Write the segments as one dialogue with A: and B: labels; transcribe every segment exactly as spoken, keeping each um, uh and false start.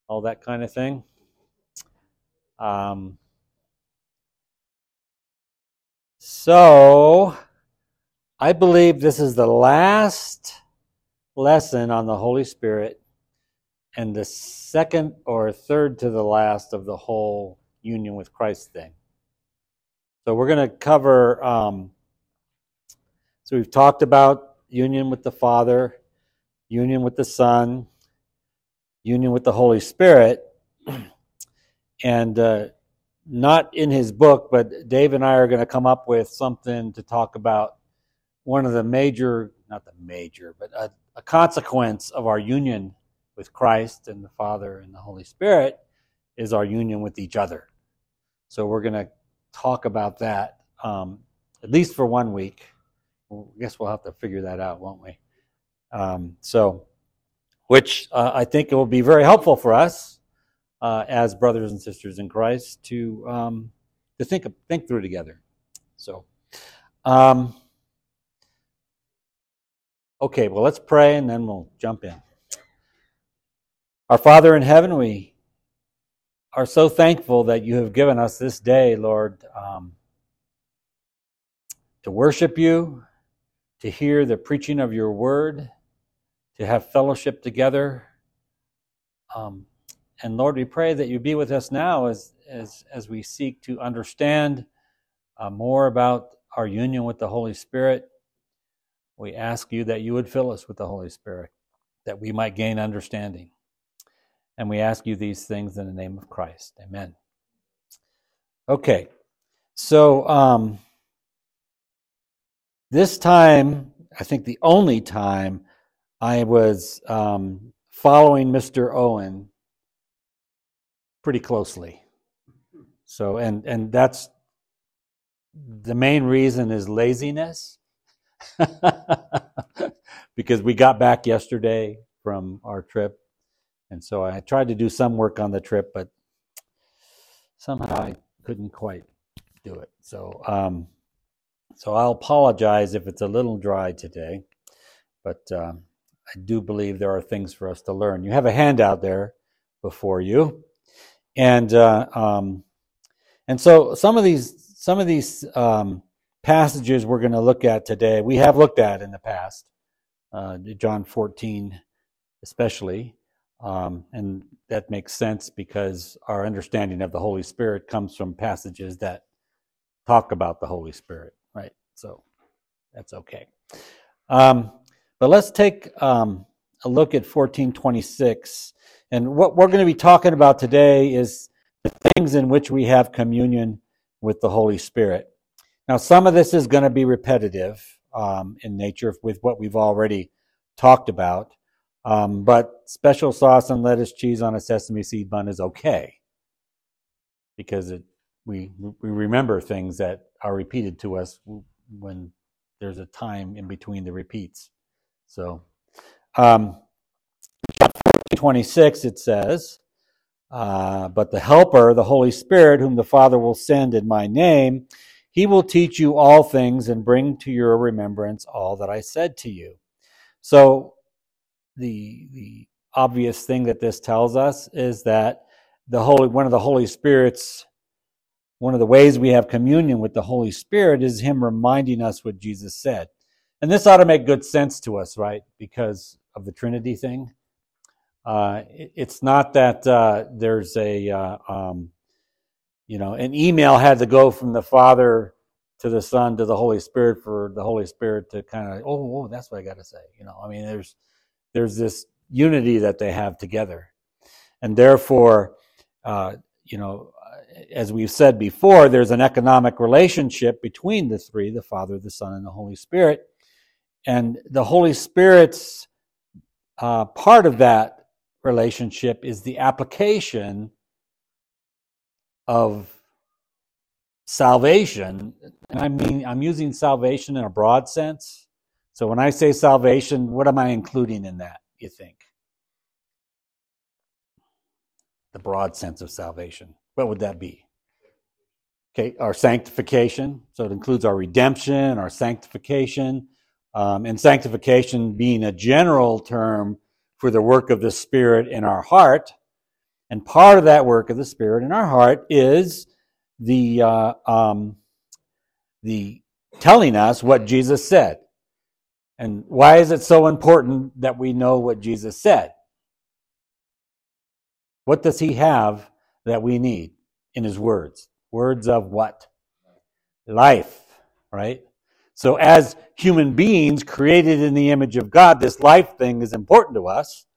A: all that kind of thing. Um, so, I believe this is the last lesson on the Holy Spirit and the second or third to the last of the whole union with Christ thing. So we're going to cover, um, so we've talked about union with the Father, union with the Son, union with the Holy Spirit, and uh, not in his book, but Dave and I are going to come up with something to talk about one of the major, not the major, but a, a consequence of our union with Christ and the Father and the Holy Spirit is our union with each other. So we're going to talk about that, um, at least for one week. Well, I guess we'll have to figure that out, won't we? Um, so, which uh, I think it will be very helpful for us uh, as brothers and sisters in Christ to um, to think think through together. So, um, okay, well, let's pray and then we'll jump in. Our Father in heaven, we are so thankful that you have given us this day, Lord, um, to worship you, to hear the preaching of your word, to have fellowship together. Um, and Lord, we pray that you be with us now as as, as we seek to understand uh, more about our union with the Holy Spirit. We ask you that you would fill us with the Holy Spirit, that we might gain understanding. And we ask you these things in the name of Christ. Amen. Okay, so um, this time, I think the only time I was um, following Mister Owen pretty closely. So, and and that's the main reason is laziness, because we got back yesterday from our trip. And so I tried to do some work on the trip, but somehow I couldn't quite do it. So um, so I'll apologize if it's a little dry today, but um, I do believe there are things for us to learn. You have a handout there before you. And uh, um, and so some of these some of these um, passages we're going to look at today, we have looked at in the past, uh, John fourteen especially. Um, and that makes sense because our understanding of the Holy Spirit comes from passages that talk about the Holy Spirit, right? So that's okay. Um, but let's take um, a look at fourteen twenty-six. And what we're going to be talking about today is the things in which we have communion with the Holy Spirit. Now, some of this is going to be repetitive um, in nature with what we've already talked about. Um, but special sauce and lettuce cheese on a sesame seed bun is okay because it, we we remember things that are repeated to us when there's a time in between the repeats. So, um, twenty-six it says, uh, "But the Helper, the Holy Spirit, whom the Father will send in my name, he will teach you all things and bring to your remembrance all that I said to you." So, The the obvious thing that this tells us is that the Holy one of the Holy Spirit's one of the ways we have communion with the Holy Spirit is him reminding us what Jesus said. And this ought to make good sense to us, right? Because of the Trinity thing. Uh, it, it's not that uh, there's a uh, um, you know an email had to go from the Father to the Son to the Holy Spirit for the Holy Spirit to kind of oh, oh that's what I got to say. You know, I mean there's There's this unity that they have together. And therefore, uh, you know, as we've said before, there's an economic relationship between the three, the Father, the Son, and the Holy Spirit. And the Holy Spirit's uh, part of that relationship is the application of salvation. And I mean, I'm using salvation in a broad sense. So when I say salvation, what am I including in that, you think? The broad sense of salvation. What would that be? Okay, our sanctification. So it includes our redemption, our sanctification. Um, and sanctification being a general term for the work of the Spirit in our heart. And part of that work of the Spirit in our heart is the uh, um, the telling us what Jesus said. And why is it so important that we know what Jesus said? What does he have that we need in his words? Words of what? Life, right? So as human beings created in the image of God, this life thing is important to us.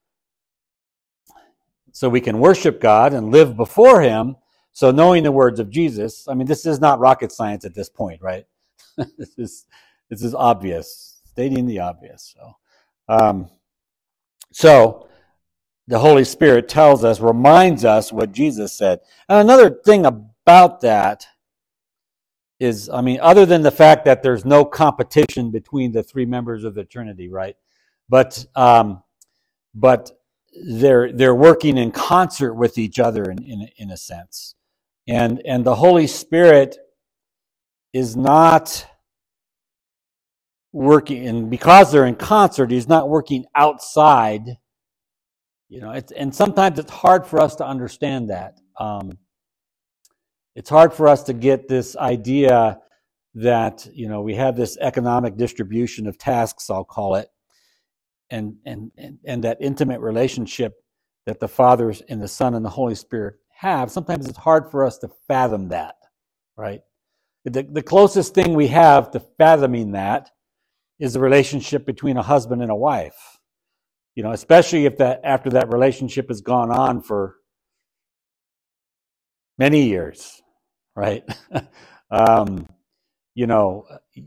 A: So we can worship God and live before him. So knowing the words of Jesus, I mean, this is not rocket science at this point, right? this is this is obvious, stating the obvious. So, um, so the Holy Spirit tells us, reminds us what Jesus said. And another thing about that is, I mean, other than the fact that there's no competition between the three members of the Trinity, right? But um, but they're they're working in concert with each other in in, in a sense, and and the Holy Spirit is not working, and because they're in concert, he's not working outside. You know, it's, and sometimes it's hard for us to understand that. Um, it's hard for us to get this idea that, you know, we have this economic distribution of tasks, I'll call it, and and and, and that intimate relationship that the Father and the Son and the Holy Spirit have. Sometimes it's hard for us to fathom that, right? The, the closest thing we have to fathoming that is the relationship between a husband and a wife. You know, especially if that after that relationship has gone on for many years, right? um, you know,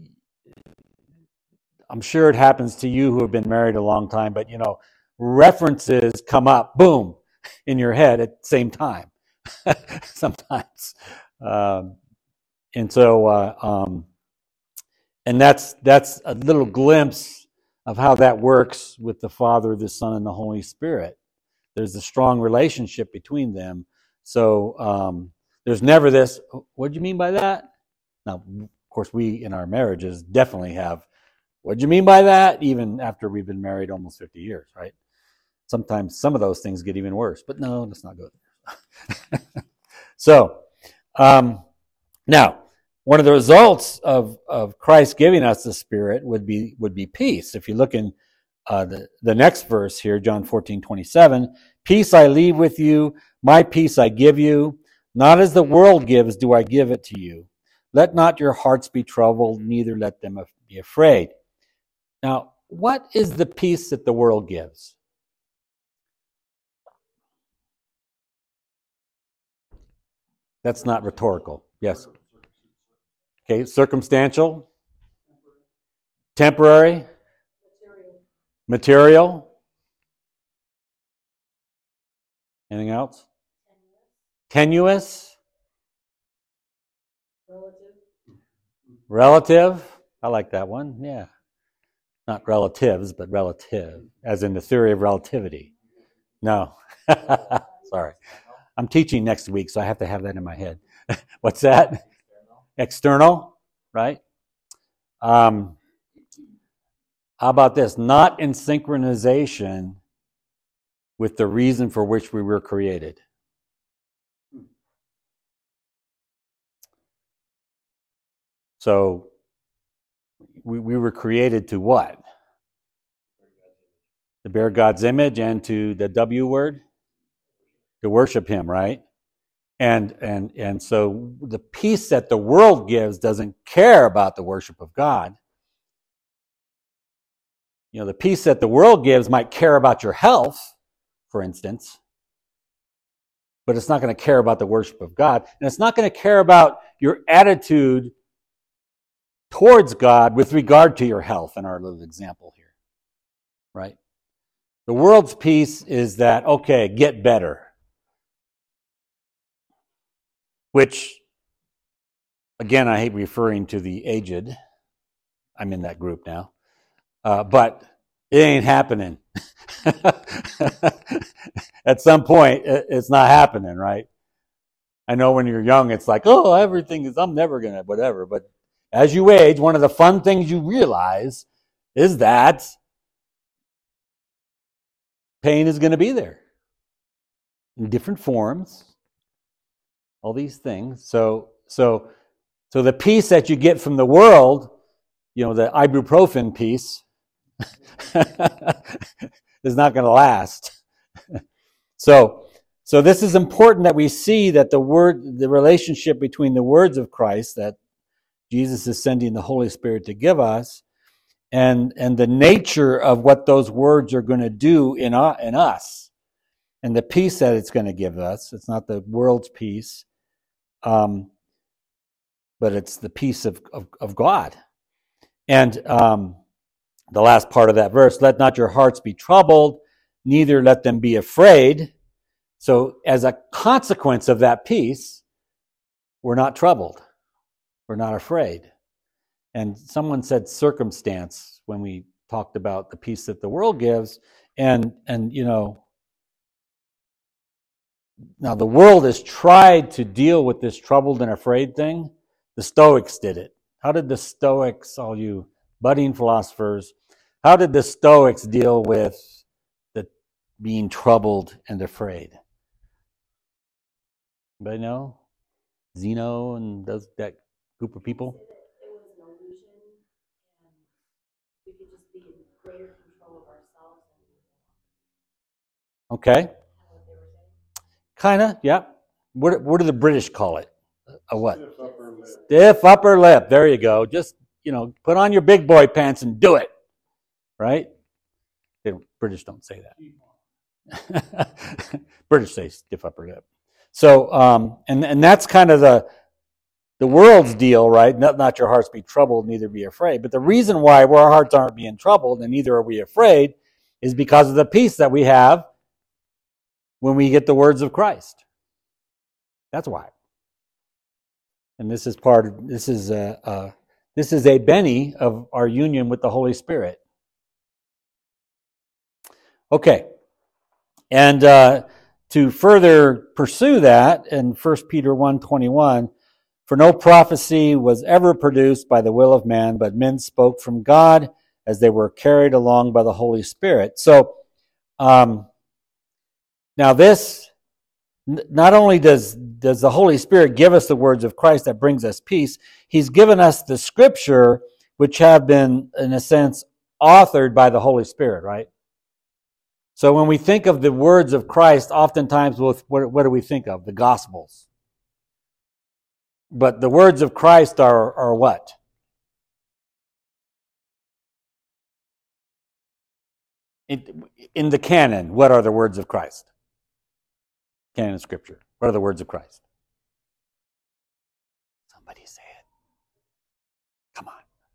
A: I'm sure it happens to you who have been married a long time, but, you know, references come up, boom, in your head at the same time sometimes. Um, and so, uh, um, and that's that's a little glimpse of how that works with the Father, the Son, and the Holy Spirit. There's a strong relationship between them. So um, there's never this, what do you mean by that? Now, of course, we in our marriages definitely have, what do you mean by that? Even after we've been married almost fifty years, right? Sometimes some of those things get even worse, but no, let's not go there. So, um, now, one of the results of, of Christ giving us the Spirit would be would be peace. If you look in uh, the, the next verse here, John fourteen twenty-seven, peace I leave with you, my peace I give you. Not as the world gives do I give it to you. Let not your hearts be troubled, neither let them be afraid. Now, what is the peace that the world gives? That's not rhetorical. Yes. Okay, circumstantial, temporary, material. material. Anything else? Tenuous. Relative. Relative. I like that one. Yeah. Not relatives, but relative, as in the theory of relativity. No. Sorry. I'm teaching next week, so I have to have that in my head. What's that? External, right? Um, how about this? Not in synchronization with the reason for which we were created. So, we, we were created to what? To bear God's image and to the W word? To worship Him, right? And and and so the peace that the world gives doesn't care about the worship of God. You know, the peace that the world gives might care about your health, for instance, but it's not going to care about the worship of God. And it's not going to care about your attitude towards God with regard to your health in our little example here, right? The world's peace is that, okay, get better. Which, again, I hate referring to the aged. I'm in that group now. Uh, but it ain't happening. At some point, it's not happening, right? I know when you're young, it's like, oh, everything is, I'm never going to, whatever. But as you age, one of the fun things you realize is that pain is going to be there. in different forms, all these things. So, so, so the peace that you get from the world, you know, the ibuprofen peace, is not going to last. so, so this is important that we see that the word, the relationship between the words of Christ that Jesus is sending the Holy Spirit to give us, and and the nature of what those words are going to do in uh, in us, and the peace that it's going to give us. It's not the world's peace, um, but it's the peace of of, of God. And um, the last part of that verse: "Let not your hearts be troubled, neither let them be afraid." So, as a consequence of that peace, we're not troubled. We're not afraid. And someone said circumstance when we talked about the peace that the world gives. And, and you know, now the world has tried to deal with this troubled and afraid thing. The Stoics did it. How did the Stoics, all you budding philosophers, how did the Stoics deal with the being troubled and afraid? Anybody know? Zeno and those, that group of people?
B: It was an illusion, and we could just be in greater control of ourselves.
A: Okay. Kind of, yeah. What, what do the British call it? A what?
C: Stiff upper lip.
A: Stiff upper lip. There you go. Just, you know, put on your big boy pants and do it. Right? They don't, British don't say that. British say stiff upper lip. So, um, and, and that's kind of the the world's deal, right? Not, not your hearts be troubled, neither be afraid. But the reason why our hearts aren't being troubled and neither are we afraid is because of the peace that we have when we get the words of Christ. That's why. And this is part of, this is a, a this is a Benny of our union with the Holy Spirit. Okay. And uh, to further pursue that, in First Peter one twenty-one, for no prophecy was ever produced by the will of man, but men spoke from God as they were carried along by the Holy Spirit. So, um, now this, not only does, does the Holy Spirit give us the words of Christ that brings us peace, He's given us the Scripture, which have been, in a sense, authored by the Holy Spirit, right? So when we think of the words of Christ, oftentimes what, what do we think of? The Gospels. But the words of Christ are, are what? In, in the canon, what are the words of Christ? Canon of Scripture. What are the words of Christ? Somebody say it. Come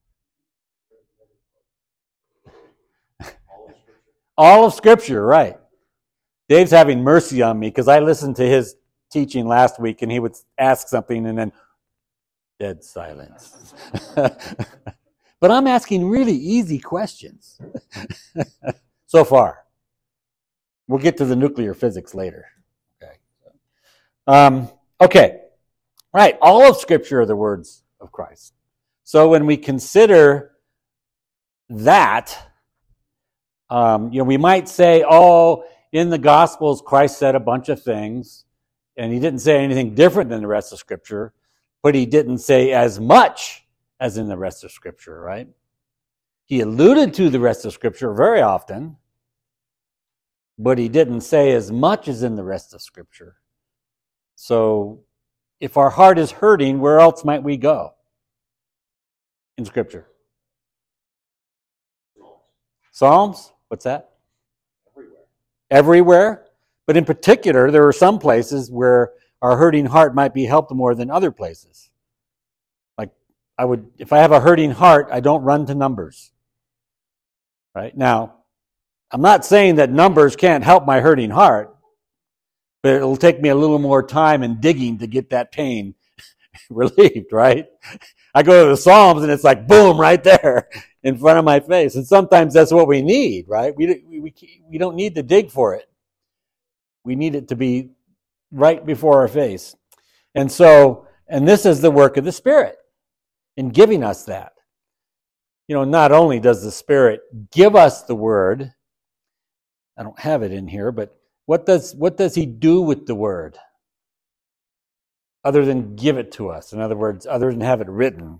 A: on. All of Scripture, right. Dave's having mercy on me because I listened to his teaching last week and he would ask something and then dead silence. But I'm asking really easy questions so far. We'll get to the nuclear physics later. Okay. Um, okay. Right. All of Scripture are the words of Christ. So when we consider that, Um, you know, we might say, oh, in the Gospels, Christ said a bunch of things, and He didn't say anything different than the rest of Scripture, but He didn't say as much as in the rest of Scripture, right? He alluded to the rest of Scripture very often, but He didn't say as much as in the rest of Scripture. So, if our heart is hurting, where else might we go in Scripture? Psalms? What's that?
C: Everywhere.
A: Everywhere. But in particular, there are some places where our hurting heart might be helped more than other places. Like, I would, if I have a hurting heart, I don't run to Numbers. Right? Now, I'm not saying that Numbers can't help my hurting heart, but it'll take me a little more time and digging to get that pain relieved, right? I go to the Psalms and it's like, boom, right there in front of my face. And sometimes that's what we need, right? We, we, we don't need to dig for it. We need it to be right before our face. And so, and this is the work of the Spirit in giving us that. You know, not only does the Spirit give us the Word, I don't have it in here, but what does what does he do with the word? Other than give it to us. In other words, other than have it written.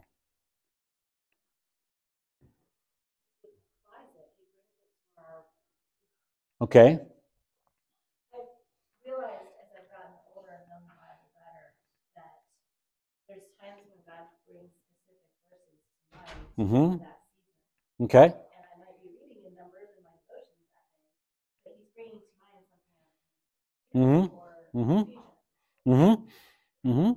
A: Okay.
B: I've realized as I've gotten older and known the Bible better that there's times when God brings specific verses to mind
A: Mm-hmm.
B: for that season.
A: Okay.
B: And I might be reading in Numbers in my devotions that day, but he's bringing to mind something
A: Mm-hmm.
B: or
A: Mm-hmm.
B: Ephesians.
A: Mm-hmm. Mm-hmm.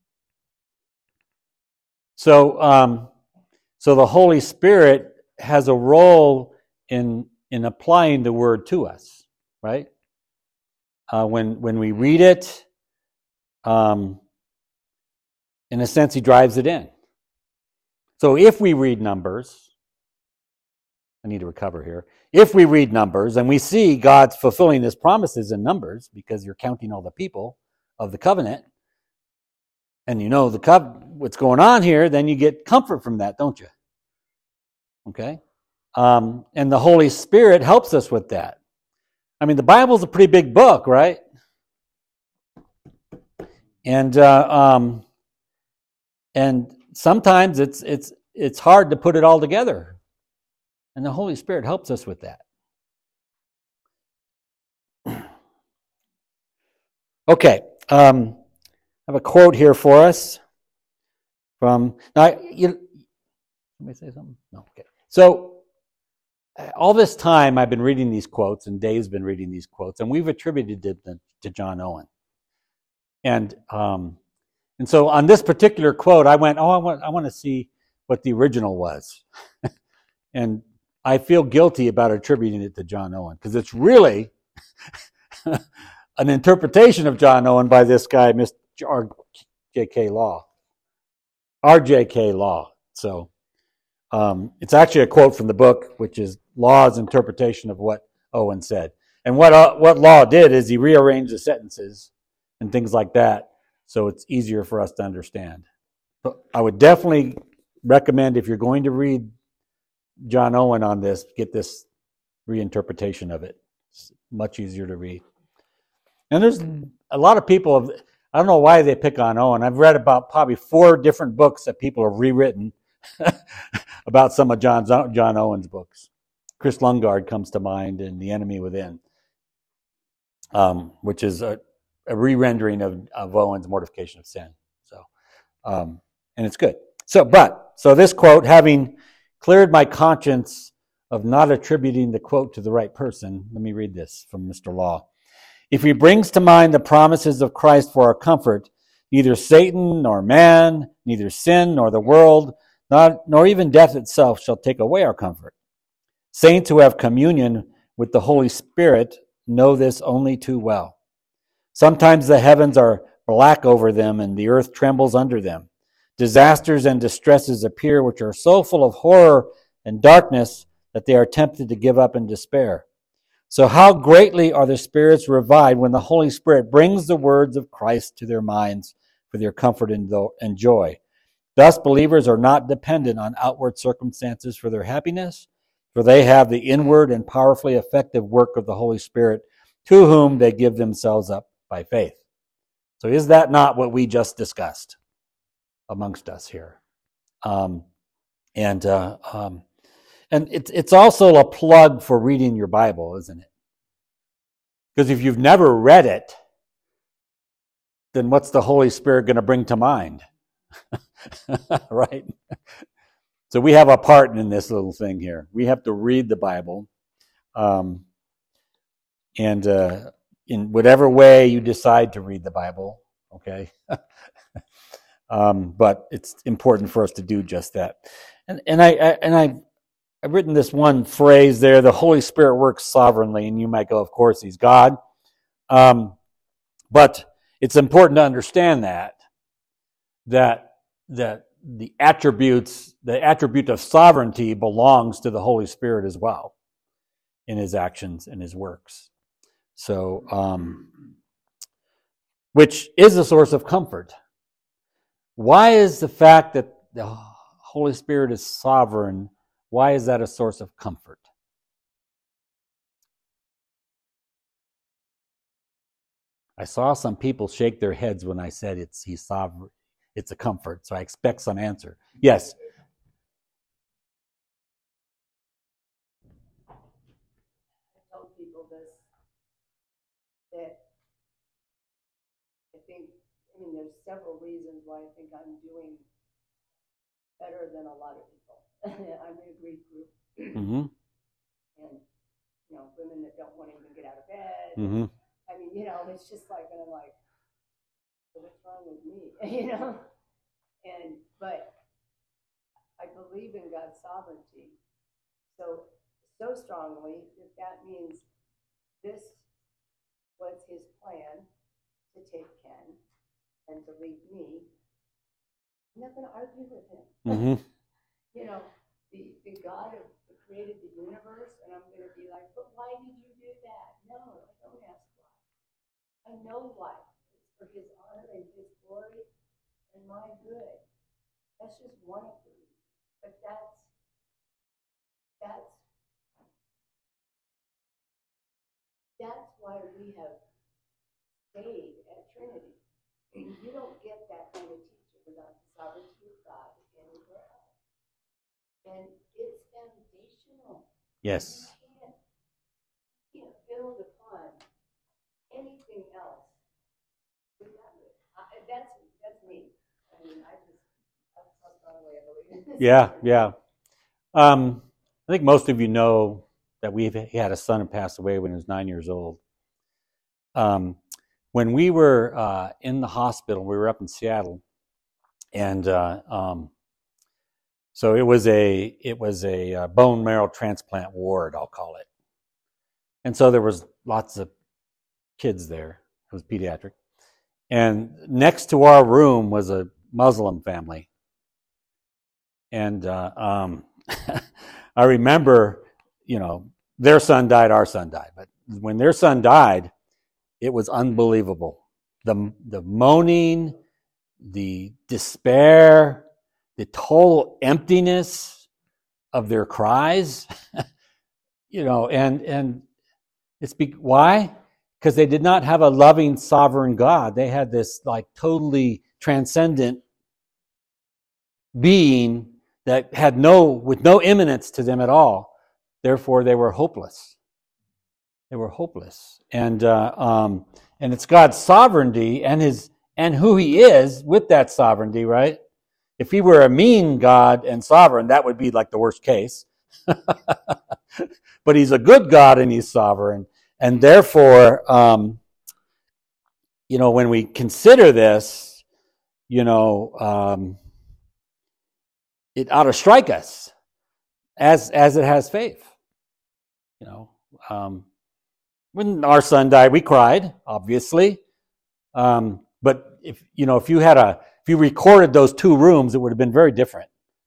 A: So, um, so the Holy Spirit has a role in in applying the word to us, right? Uh, when when we read it, um, in a sense, he drives it in. So, if we read Numbers, I need to recover here. If we read Numbers and we see God's fulfilling His promises in Numbers, because you're counting all the people of the covenant, and you know the co- what's going on here, then you get comfort from that, don't you? Okay? Um, and the Holy Spirit helps us with that. I mean, the Bible's a pretty big book, right? And uh, um, and sometimes it's it's it's hard to put it all together, and the Holy Spirit helps us with that. Okay, um, I have a quote here for us from now. You, let me say something. No, okay. So all this time I've been reading these quotes, and Dave's been reading these quotes, and we've attributed them to John Owen. And um, and so on this particular quote, I went, oh, I want I want to see what the original was, and I feel guilty about attributing it to John Owen because it's really an interpretation of John Owen by this guy, Mister R J K Law, R J K Law. So um, it's actually a quote from the book, which is Law's interpretation of what Owen said. And what uh, what Law did is he rearranged the sentences and things like that, so it's easier for us to understand. But I would definitely recommend, if you're going to read John Owen on this, get this reinterpretation of it. It's much easier to read. And there's a lot of people, have, I don't know why they pick on Owen. I've read about probably four different books that people have rewritten about some of John's, John Owen's books. Chris Lungard comes to mind in The Enemy Within, um, which is a, a re-rendering of, of Owen's Mortification of Sin. So, um, and it's good. So, but, so this quote, having cleared my conscience of not attributing the quote to the right person, let me read this from Mister Law. If he brings to mind the promises of Christ for our comfort, neither Satan nor man, neither sin nor the world, not, nor even death itself shall take away our comfort. Saints who have communion with the Holy Spirit know this only too well. Sometimes the heavens are black over them and the earth trembles under them. Disasters and distresses appear which are so full of horror and darkness that they are tempted to give up in despair. So how greatly are the spirits revived when the Holy Spirit brings the words of Christ to their minds for their comfort and joy. Thus, believers are not dependent on outward circumstances for their happiness, for they have the inward and powerfully effective work of the Holy Spirit, to whom they give themselves up by faith. So is that not what we just discussed amongst us here? Um, and uh, um, and it's it's also a plug for reading your Bible, isn't it? Because if you've never read it, then what's the Holy Spirit going to bring to mind? Right? So we have a part in this little thing here. We have to read the Bible. Um, and uh, in whatever way you decide to read the Bible, okay? um, but it's important for us to do just that. And and I, I and I I've written this one phrase there, the Holy Spirit works sovereignly, and you might go, of course, he's God. Um, but it's important to understand that, that, that the attributes, the attribute of sovereignty belongs to the Holy Spirit as well in his actions and his works. So, um, which is a source of comfort. Why is the fact that the Holy Spirit is sovereign, why is that a source of comfort? I saw some people shake their heads when I said it's he's sovereign. It's a comfort, so I expect some answer. Yes.
C: I tell people this, that I think, I mean, there's several reasons why I think I'm doing better than a lot of people. I'm in a grief group.
A: Mm-hmm.
C: And, you know, women that don't want to even get out of bed.
A: Mm-hmm.
C: I mean, you know, it's just like, and I'm like, what's wrong with me? You know? And, but I believe in God's sovereignty so, so strongly that that means this was his plan to take Ken and to leave me. I'm not going to argue with him.
A: Mm-hmm.
C: You know, the, the God of who created the universe, and I'm going to be like, but why did you do that? No, I don't ask why. I know why. It's for his honor and his glory and my good. That's just one of the reasons. But that's, that's, that's why we have stayed at Trinity. You don't get that kind of teaching without the sovereignty of God anywhere else. And it's foundational.
A: Yes.
C: You can't, you can't build upon anything else without it. I, that's, that's me. I mean, I just, that's how strongly I believe in this.
A: Yeah, yeah. Um, I think most of you know that we he had a son who passed away when he was nine years old. Um, when we were uh, in the hospital, we were up in Seattle, and uh, um, so it was a it was a uh, bone marrow transplant ward, I'll call it. And so there was lots of kids there. It was pediatric, and next to our room was a Muslim family, and uh, um, I remember, you know, their son died, our son died, but when their son died, it was unbelievable. The, the moaning, the despair, the total emptiness of their cries, you know, and, and it's be, why? Because they did not have a loving, sovereign God. They had this like totally transcendent being that had no, with no imminence to them at all. Therefore, they were hopeless. They were hopeless, and uh, um, and it's God's sovereignty and his and who He is with that sovereignty, right? If He were a mean God and sovereign, that would be like the worst case. But He's a good God and He's sovereign, and therefore, um, you know, when we consider this, you know, um, it ought to strike us as as it has faith. You know. Um, When our son died, we cried, obviously. Um, but if you know, if you had a, if you recorded those two rooms, it would have been very different.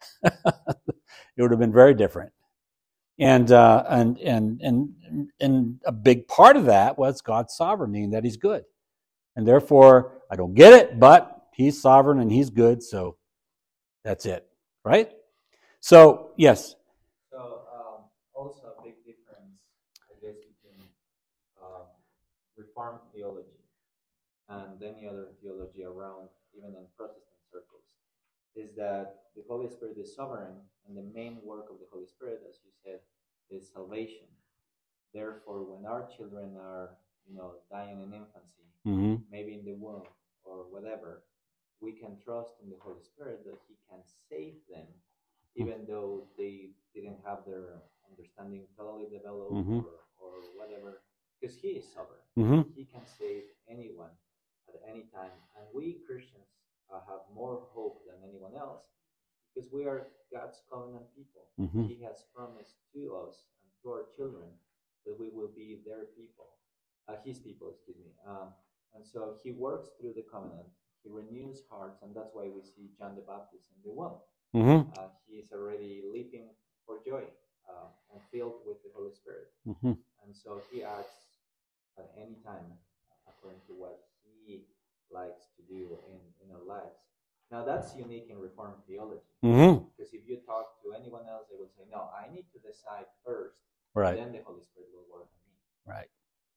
A: It would have been very different. And uh, and and and and a big part of that was God's sovereignty and that He's good. And therefore, I don't get it, but He's sovereign and He's good, so that's it, right? So yes.
D: So um, also a big difference, I guess, between uh, Reformed theology and any other theology around, even in Protestant circles, is that the Holy Spirit is sovereign, and the main work of the Holy Spirit, as you said, is salvation. Therefore, when our children are, you know, dying in infancy,
A: Mm-hmm.
D: maybe in the womb or whatever, we can trust in the Holy Spirit that He can save them, even though they didn't have their understanding totally developed,
A: Mm-hmm.
D: or, or whatever, because He is sovereign.
A: Mm-hmm.
D: He can save anyone at any time. And we Christians uh, have more hope than anyone else because we are God's covenant people.
A: Mm-hmm.
D: He has promised to us and to our children that we will be their people, uh, His people, excuse me. Um, and so He works through the covenant. He renews hearts, and that's why we see John the Baptist in the womb.
A: Mm-hmm.
D: Uh, he is already leaping for joy uh, and filled with the Holy Spirit.
A: Mm-hmm.
D: And so He acts at any time according to what He likes to do in, in our lives. Now that's unique in Reformed theology.
A: Mm-hmm.
D: Because if you talk to anyone else, they will say, no, I need to decide first,
A: Right.
D: and then the Holy Spirit will work on me.
A: Right.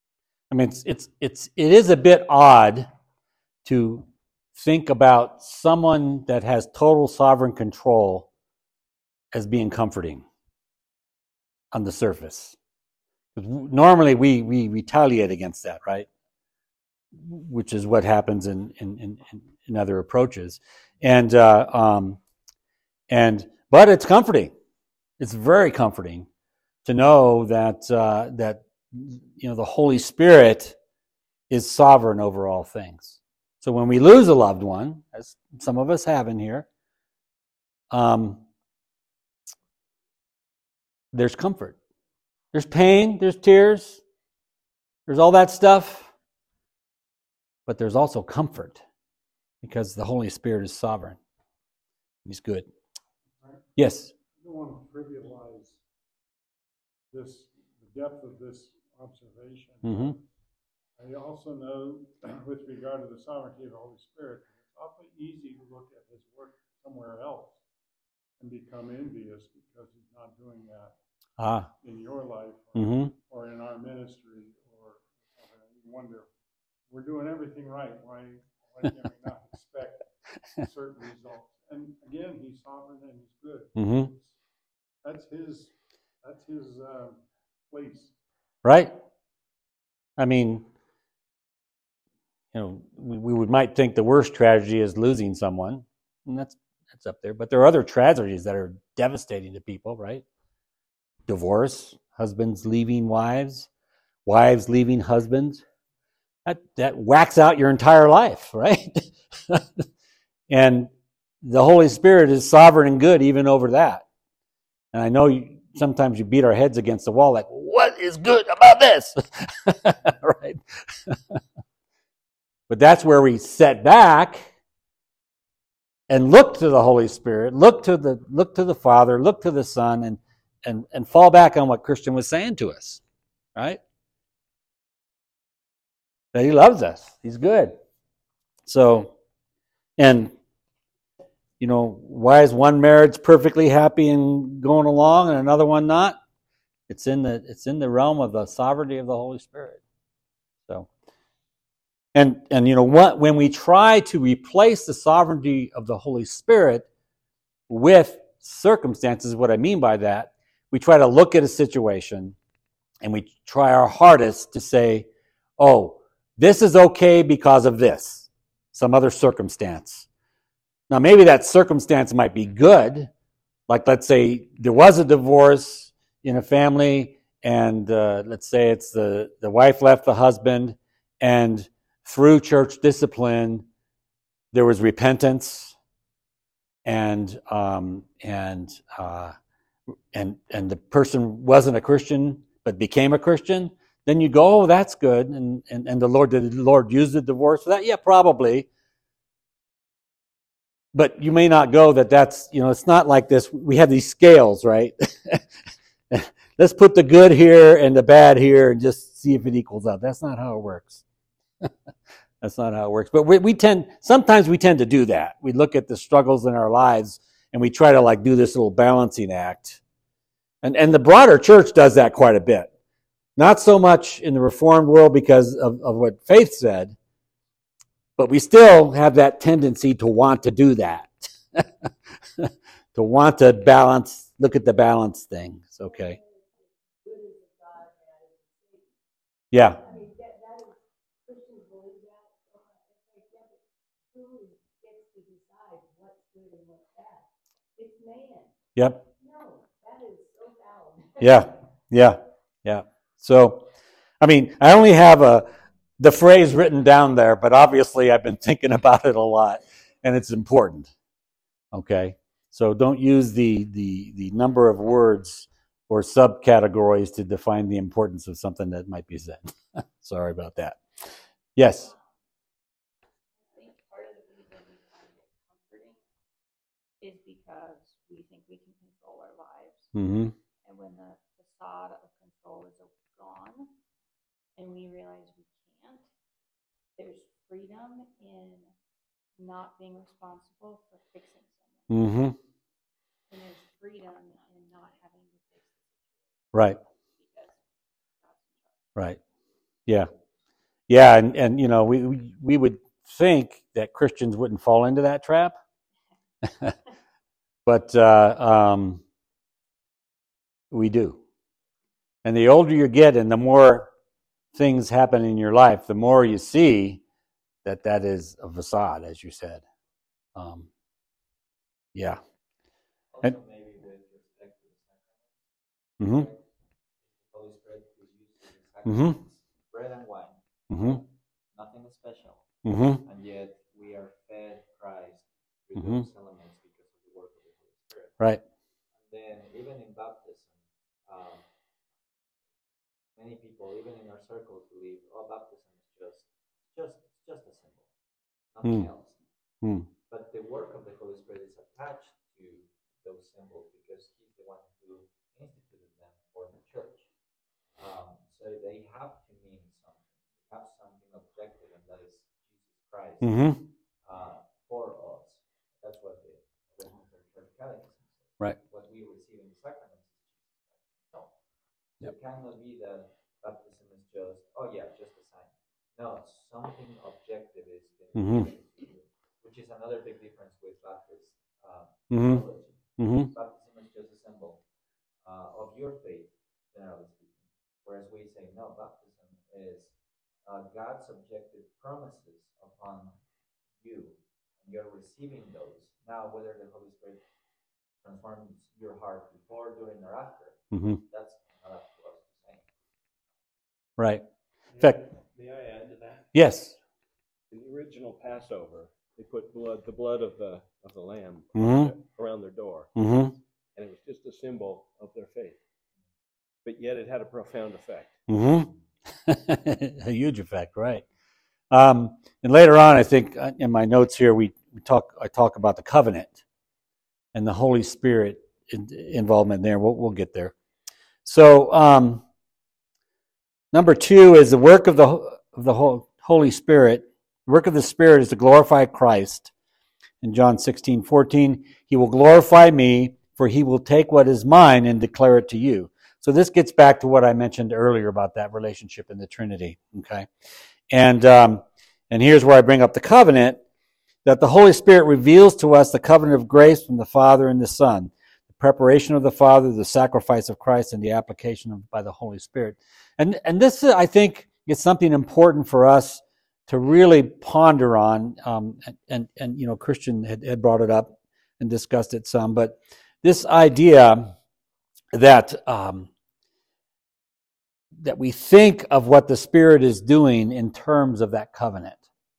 A: I mean, it's it's it's it is a bit odd to think about someone that has total sovereign control as being comforting on the surface. Normally, we we retaliate against that, right? Which is what happens in in in, in other approaches, and uh, um, and but it's comforting. It's very comforting to know that uh, that you know the Holy Spirit is sovereign over all things. So when we lose a loved one, as some of us have in here, um, there's comfort. There's pain, there's tears, there's all that stuff, but there's also comfort because the Holy Spirit is sovereign. He's good. Yes?
E: I don't want to trivialize this, the depth of this observation.
A: Mm-hmm.
E: I also know, with regard to the sovereignty of the Holy Spirit, it's awfully easy to look at his work somewhere else and become envious because he's not doing that
A: Ah.
E: in your life or,
A: Mm-hmm.
E: or in our ministry, or, or you wonder, we're doing everything right. Why, why can we not expect certain results? And again, he's sovereign and he's good.
A: Mm-hmm.
E: That's his. That's his uh, place.
A: Right? I mean, you know, we, we would might think the worst tragedy is losing someone, and that's that's up there. But there are other tragedies that are devastating to people, right? Divorce, husbands leaving wives, wives leaving husbands. That that whacks out your entire life, right? And the Holy Spirit is sovereign and good even over that. And I know you, sometimes you beat our heads against the wall like, what is good about this? Right? But that's where we set back and look to the Holy Spirit, look to the look to the Father, look to the Son, and and and fall back on what Christian was saying to us, right? That he loves us. He's good. So, and you know, why is one marriage perfectly happy and going along and another one not? It's in the it's in the realm of the sovereignty of the Holy Spirit. So, and and you know what? When we try to replace the sovereignty of the Holy Spirit with circumstances, what I mean by that, we try to look at a situation and we try our hardest to say, "Oh, this is okay because of this, some other circumstance." Now, maybe that circumstance might be good. Like, let's say there was a divorce in a family, and uh, let's say it's the, the wife left the husband, and through church discipline, there was repentance, and um, and uh, and and the person wasn't a Christian but became a Christian. Then you go, oh, that's good, and and and the Lord did the Lord use the divorce for that? Yeah, probably. But you may not go that that's, you know, it's not like this. We have these scales, right? Let's put the good here and the bad here and just see if it equals out. That's not how it works. That's not how it works. But we, we tend, sometimes we tend to do that. We look at the struggles in our lives and we try to like do this little balancing act. And, and the broader church does that quite a bit. Not so much in the Reformed world because of, of what Faith said, but we still have that tendency to want to do that. To want to balance, look at the balance thing. It's okay. Yeah.
C: I mean, that, that is, Christians believe that. It's like, yeah, but who gets to decide what's good and what's bad? It's man.
A: Yep.
C: No, that is so valid.
A: Yeah. Yeah. Yeah. So, I mean, I only have a the phrase written down there, but obviously I've been thinking about it a lot, and it's important. Okay? So don't use the the the number of words or subcategories to define the importance of something that might be said. Sorry about that. Yes?
B: I think part of the reason we find it comforting is because we think we can control our lives.
A: Mm-hmm.
B: And when the facade of control is gone and we realize we can't, there's freedom in not being responsible for fixing someone.
A: Mm-hmm.
B: And there's freedom in not having to fix the situation.
A: Right.
B: Because God's in charge.
A: Right. Yeah. Yeah, and, and you know, we, we we would think that Christians wouldn't fall into that trap. But uh, um, we do. And the older you get and the more things happen in your life, the more you see that that is a facade, as you said. Um, yeah.
D: Also,
A: And-
D: maybe with respect to the sacraments,
A: Mm-hmm.
D: the Holy Spirit who uses the
A: Mhm.
D: sacraments, bread and wine,
A: Mm-hmm.
D: nothing special,
A: Mm-hmm.
D: and yet we are fed Christ through
A: Mhm.
D: those elements because of the work of the Holy Spirit.
A: Right.
D: And then even in baptism, um, many people, even in our circles, believe, oh, baptism is just, just, just a symbol, nothing
A: Hmm.
D: else.
A: Hmm.
D: But the work of the Holy Spirit is attached to those symbols because He's the one who instituted them for the church. Um, so they have to mean something. They have something objective, and that is Jesus Christ
A: Mm-hmm.
D: uh, for us. That's what the Westminster Church Catechism says.
A: Right.
D: What we receive in the sacraments is Jesus Christ. No.
A: Yep.
D: It cannot be that baptism is just, oh yeah, just a sign. No, something objective is being
A: Mhm.
D: given to you, which is another big difference with Baptist uh,
A: Mhm.
D: theology.
A: Mm-hmm.
D: Baptism is just a symbol uh, of your faith, generally speaking. Whereas we say, no, baptism is uh, God's objective promises upon you, and you're receiving those. Now, whether the Holy Spirit transforms your heart before, during, or after,
A: Mm-hmm.
D: that's not up to us to say.
A: Right. In fact,
F: May I add to that?
A: yes.
F: In the original Passover, they put blood, the blood of the of the lamb
A: Mhm.
F: around their door,
A: Mm-hmm.
F: and it was just a symbol of their faith. But yet, it had a profound effect.
A: Mm-hmm. A huge effect, right? Um, and later on, I think uh, in my notes here, we, we talk. I talk about the covenant and the Holy Spirit in, involvement there. We'll, we'll get there. So, um, number two is the work of the of the Holy Spirit. The work of the Spirit is to glorify Christ. In John sixteen fourteen, He will glorify me, for He will take what is mine and declare it to you. So this gets back to what I mentioned earlier about that relationship in the Trinity. Okay, and um, and here's where I bring up the covenant, that the Holy Spirit reveals to us the covenant of grace from the Father and the Son, the preparation of the Father, the sacrifice of Christ, and the application of by the Holy Spirit. And and this, I think, is something important for us to really ponder on. Um, and, and and you know, Christian had, had brought it up and discussed it some, but this idea that um, that we think of what the Spirit is doing in terms of that covenant,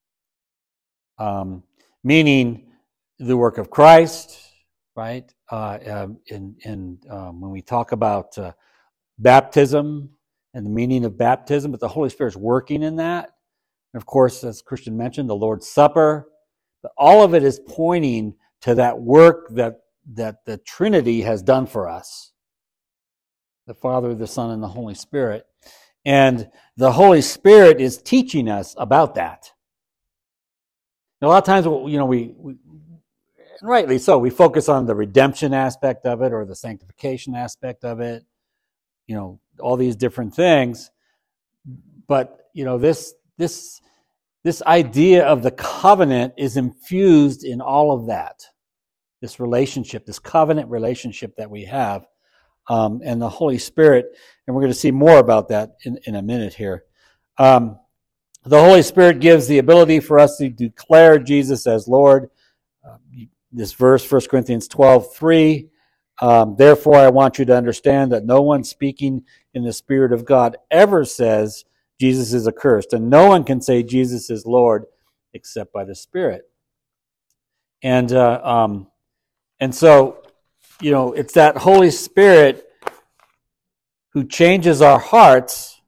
A: um, meaning the work of Christ, right? Uh, um, in in um, when we talk about uh, baptism and the meaning of baptism, but the Holy Spirit's working in that, and of course, as Christian mentioned, the Lord's Supper. But all of it is pointing to that work that that the Trinity has done for us. The Father, the Son, and the Holy Spirit. And the Holy Spirit is teaching us about that. And a lot of times, you know, we, we, and rightly so, we focus on the redemption aspect of it or the sanctification aspect of it, you know, all these different things. But, you know, this, this, this idea of the covenant is infused in all of that. This relationship, this covenant relationship that we have. Um, and the Holy Spirit, and we're going to see more about that in, in a minute here. Um, the Holy Spirit gives the ability for us to declare Jesus as Lord. Uh, this verse, First Corinthians twelve three, um, therefore I want you to understand that no one speaking in the Spirit of God ever says Jesus is accursed, and no one can say Jesus is Lord except by the Spirit. And uh, um, and so, you know, it's that Holy Spirit who changes our hearts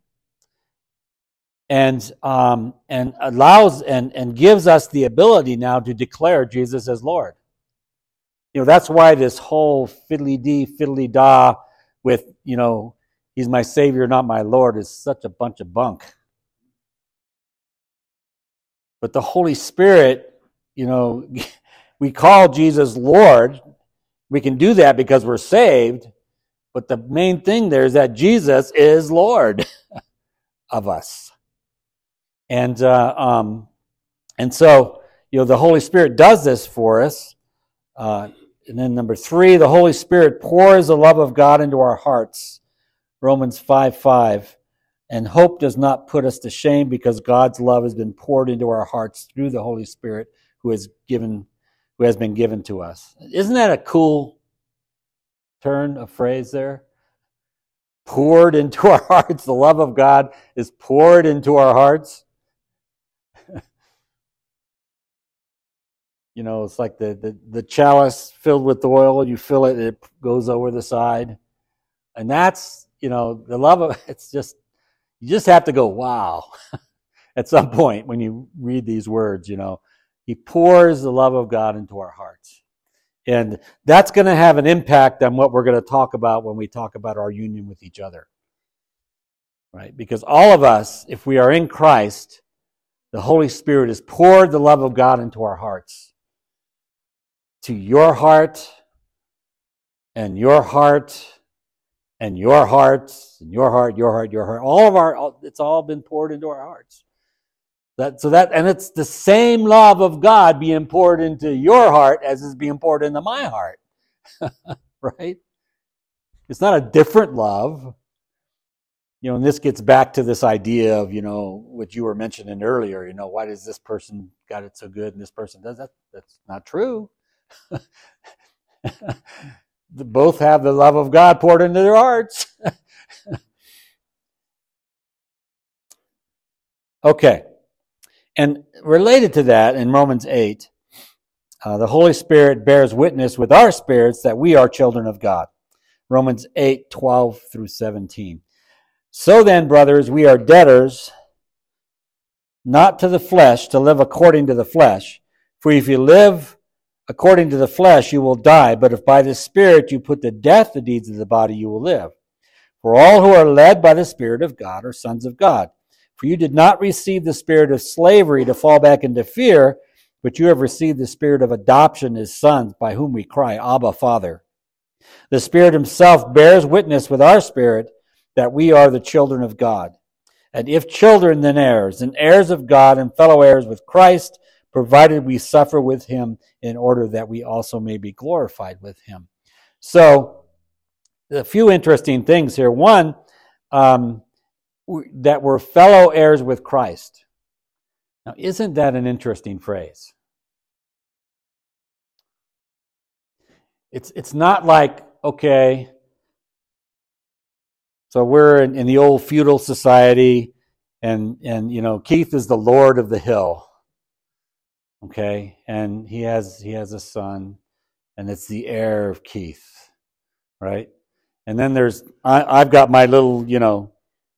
A: and um, and allows and, and gives us the ability now to declare Jesus as Lord. You know, that's why this whole fiddly-dee, fiddly-da with, you know, He's my Savior, not my Lord, is such a bunch of bunk. But the Holy Spirit, you know, we call Jesus Lord. We can do that because we're saved. But the main thing there is that Jesus is Lord of us. And uh, um, and so, you know, the Holy Spirit does this for us. Uh, and then number three, the Holy Spirit pours the love of God into our hearts. Romans five five. And hope does not put us to shame because God's love has been poured into our hearts through the Holy Spirit who has given, who has been given to us. Isn't that a cool turn of phrase there? Poured into our hearts. The love of God is poured into our hearts. You know, it's like the, the, the chalice filled with oil. You fill it, it goes over the side. And that's, you know, the love of, it's just, you just have to go, wow, at some point when you read these words, you know. He pours the love of God into our hearts. And that's going to have an impact on what we're going to talk about when we talk about our union with each other. Right? Because all of us, if we are in Christ, the Holy Spirit has poured the love of God into our hearts. To your heart, and your heart, and your hearts, and your heart, your heart, your heart. All of our, it's all been poured into our hearts. That, so that, and it's the same love of God being poured into your heart as is being poured into my heart. Right? It's not a different love. You know, and this gets back to this idea of, you know, what you were mentioning earlier, you know, why does this person got it so good and this person does that? That's not true. Both have the love of God poured into their hearts. Okay. And related to that, in Romans eight, uh, the Holy Spirit bears witness with our spirits that we are children of God. Romans eight, twelve through seventeen. So then, brothers, we are debtors, not to the flesh, to live according to the flesh. For if you live according to the flesh, you will die. But if by the Spirit you put to death the deeds of the body, you will live. For all who are led by the Spirit of God are sons of God. For you did not receive the spirit of slavery to fall back into fear, but you have received the spirit of adoption as sons, by whom we cry, Abba, Father. The Spirit himself bears witness with our spirit that we are the children of God. And if children, then heirs, and heirs of God and fellow heirs with Christ, provided we suffer with him in order that we also may be glorified with him. So, a few interesting things here. One, um, that we're fellow heirs with Christ. Now, isn't that an interesting phrase? It's it's not like, okay, so we're in, in the old feudal society, and and you know, Keith is the lord of the hill. Okay, and he has he has a son, and it's the heir of Keith, right? And then there's I, I've got my little, you know,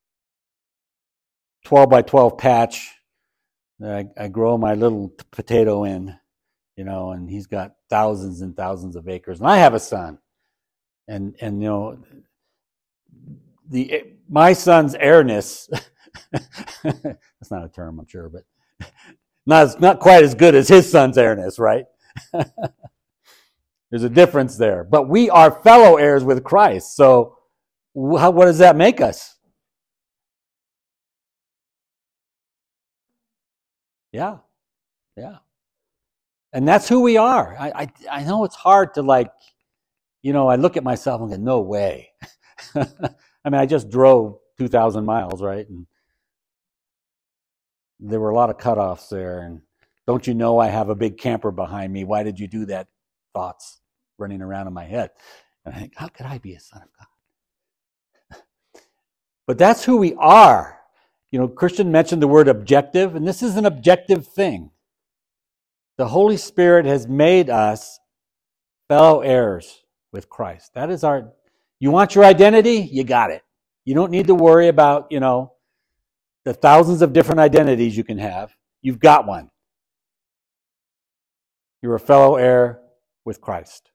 A: twelve by twelve patch that I, I grow my little potato in, you know, and he's got thousands and thousands of acres, and I have a son, and and you know, the my son's heirness. That's not a term, I'm sure, but. Not, not quite as good as his son's heirness, right? There's a difference there. But we are fellow heirs with Christ. So how, what does that make us? Yeah. Yeah. And that's who we are. I, I, I know it's hard to, like, you know, I look at myself and go, no way. I mean, I just drove two thousand miles, right? And there were a lot of cutoffs there, and don't you know I have a big camper behind me? Why did you do that? Thoughts running around in my head. And I think, how could I be a son of God? But that's who we are. You know, Christian mentioned the word objective, and this is an objective thing. The Holy Spirit has made us fellow heirs with Christ. That is our, you want your identity? You got it. You don't need to worry about, you know, the thousands of different identities you can have. You've got one. You're a fellow heir with Christ.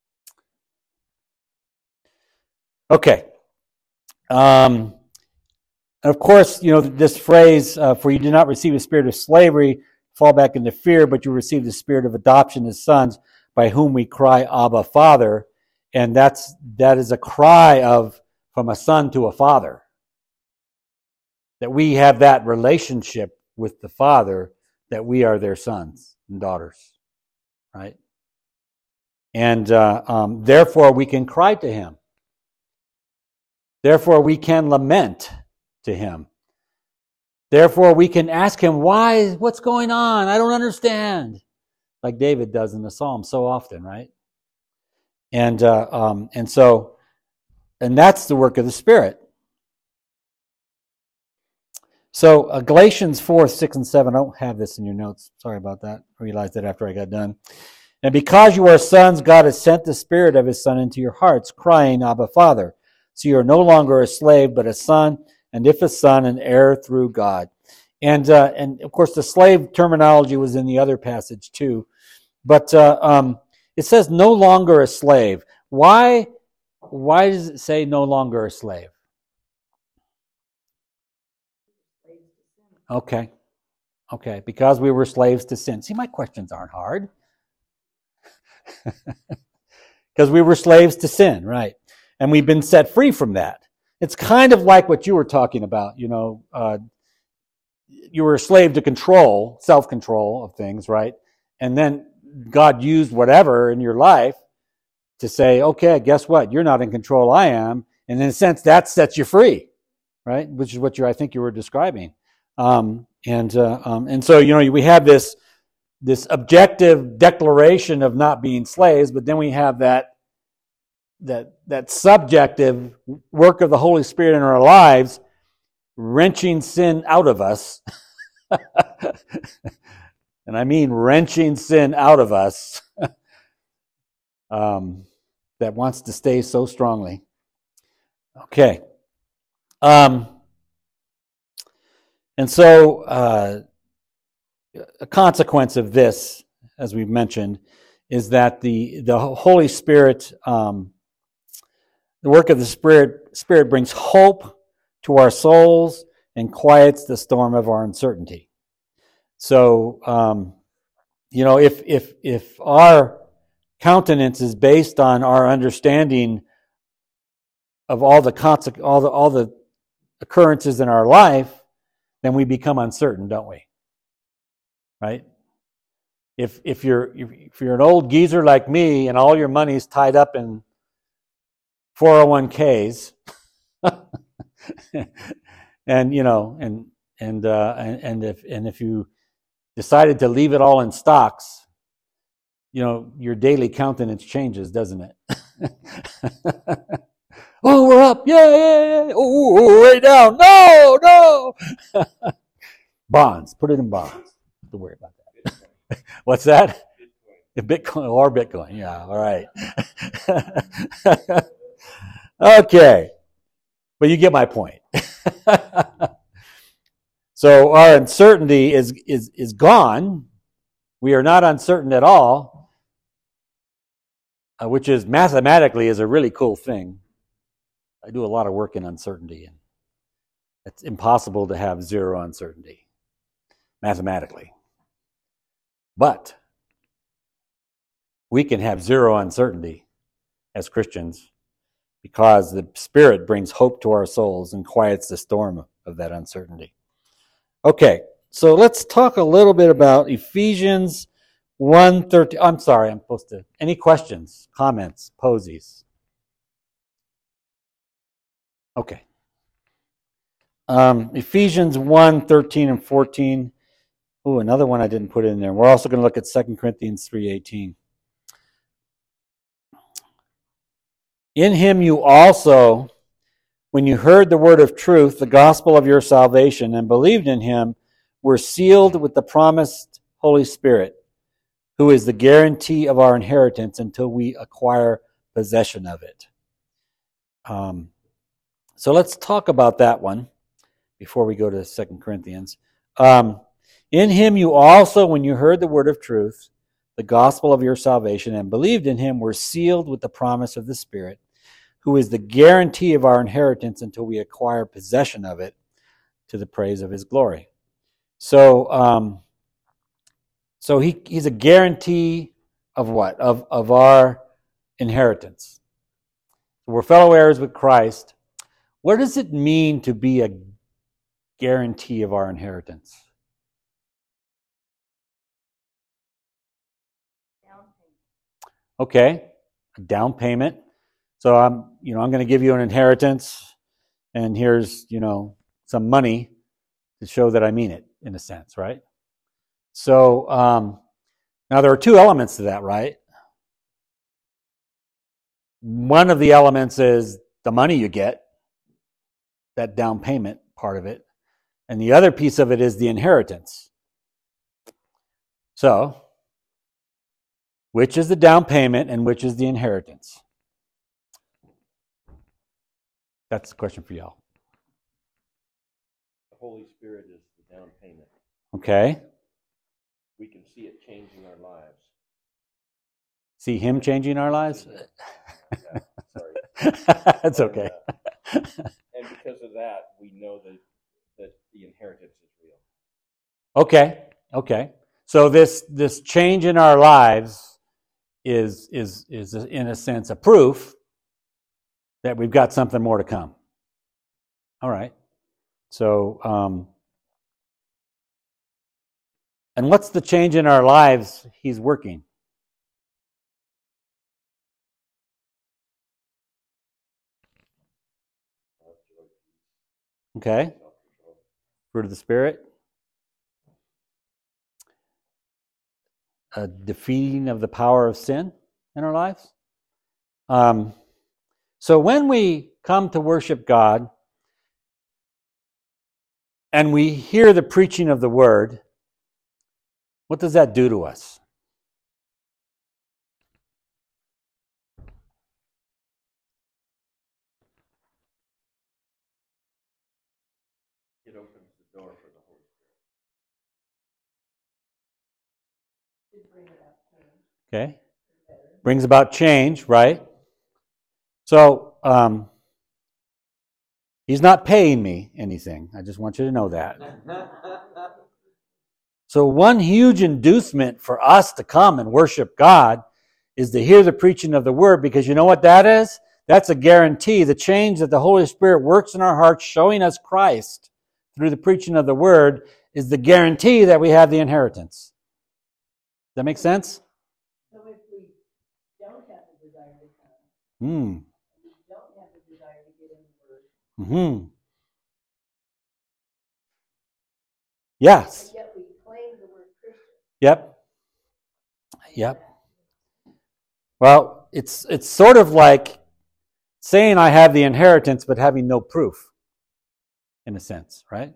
A: Okay. Um, and of course, you know, this phrase, uh, for you did not receive a spirit of slavery, fall back into fear, but you received the spirit of adoption as sons, by whom we cry, Abba, Father. And that's, that is a cry of, from a son to a father. That we have that relationship with the Father that we are their sons and daughters, right? And uh, um, therefore we can cry to him. Therefore we can lament to him. Therefore we can ask him, why, what's going on? I don't understand. Like David does in the Psalm so often, right? And uh, um, and so, and that's the work of the Spirit. So uh, Galatians four, six, and seven, I don't have this in your notes. Sorry about that. I realized that after I got done. And because you are sons, God has sent the Spirit of his Son into your hearts, crying, Abba, Father. So you are no longer a slave, but a son, and if a son, an heir through God. And, uh, and of course, the slave terminology was in the other passage too. But uh, um, it says no longer a slave. Why, why does it say no longer a slave? Okay. Okay. Because we were slaves to sin. See, my questions aren't hard. Because we were slaves to sin, right? And we've been set free from that. It's kind of like what you were talking about, you know, uh, you were a slave to control, self-control of things, right? And then God used whatever in your life to say, okay, guess what? You're not in control, I am. And in a sense, that sets you free, right? Which is what you, I think you were describing. Um, and uh, um, and so, you know, we have this this objective declaration of not being slaves, but then we have that that that subjective work of the Holy Spirit in our lives, wrenching sin out of us. And I mean wrenching sin out of us, um, that wants to stay so strongly. Okay. Um, and so uh, a consequence of this, as we've mentioned, is that the, the Holy Spirit, um, the work of the Spirit, Spirit brings hope to our souls and quiets the storm of our uncertainty. So, um, you know, if if if our countenance is based on our understanding of all the conse- all the all the occurrences in our life, then we become uncertain, don't we? Right? If if you're if you're an old geezer like me and all your money's tied up in four oh one k's, and you know, and and uh, and, and if and if you decided to leave it all in stocks, you know, your daily countenance changes, doesn't it? Oh, we're up. Yeah, yeah, yeah. Oh, way down. No, no. Bonds. Put it in bonds. Don't worry about that. What's that? Bitcoin or Bitcoin. Yeah, all right. Okay. But you get my point. So our uncertainty is, is, is gone. We are not uncertain at all, uh, which is mathematically is a really cool thing. I do a lot of work in uncertainty, and it's impossible to have zero uncertainty mathematically. But we can have zero uncertainty as Christians because the Spirit brings hope to our souls and quiets the storm of that uncertainty. Okay, so let's talk a little bit about Ephesians one thirteen. I'm sorry, I'm supposed to. Any questions, comments, posies? Okay. Um, Ephesians one thirteen and fourteen. Oh, another one I didn't put in there. We're also going to look at Second Corinthians three eighteen. In him you also, when you heard the word of truth, the gospel of your salvation, and believed in him, were sealed with the promised Holy Spirit, who is the guarantee of our inheritance until we acquire possession of it. Um, so let's talk about that one before we go to Second Corinthians. Um, in him you also, when you heard the word of truth, the gospel of your salvation, and believed in him, were sealed with the promise of the Spirit, who is the guarantee of our inheritance until we acquire possession of it to the praise of his glory. So, um, so he, he's a guarantee of what? Of, of our inheritance. We're fellow heirs with Christ. What does it mean to be a guarantee of our inheritance? Okay, a down payment. So I'm, you know, I'm going to give you an inheritance, and here's, you know, some money to show that I mean it, in a sense, right? So um, now there are two elements to that, right? One of the elements is the money you get, that down payment part of it, and the other piece of it is the inheritance. So, which is the down payment and which is the inheritance? That's the question for y'all.
F: The Holy Spirit is the down payment.
A: Okay.
F: We can see it changing our lives.
A: See him changing our lives?
F: Yeah, sorry.
A: That's okay.
F: And, uh, and because of that, we know that, that the inheritance is real.
A: Okay. Okay. So this this change in our lives is is is in a sense a proof that we've got something more to come. All right. So um, and what's the change in our lives he's working? Okay. Fruit of the Spirit. A defeating of the power of sin in our lives. Um, so when we come to worship God and we hear the preaching of the word, what does that do to us?
F: It opens the door for the Holy Spirit.
A: Okay. Brings about change, right? So, um, he's not paying me anything. I just want you to know that. So one huge inducement for us to come and worship God is to hear the preaching of the word, because you know what that is? That's a guarantee. The change that the Holy Spirit works in our hearts, showing us Christ through the preaching of the word, is the guarantee that we have the inheritance. Does that make sense?
C: So if we don't have the desire to come,
A: Hmm.
C: we don't have the desire to get in the word,
A: Hmm. Yes.
C: and yet we claim the word Christian.
A: Yep. Yep. Well, it's it's sort of like saying I have the inheritance but having no proof, in a sense, right?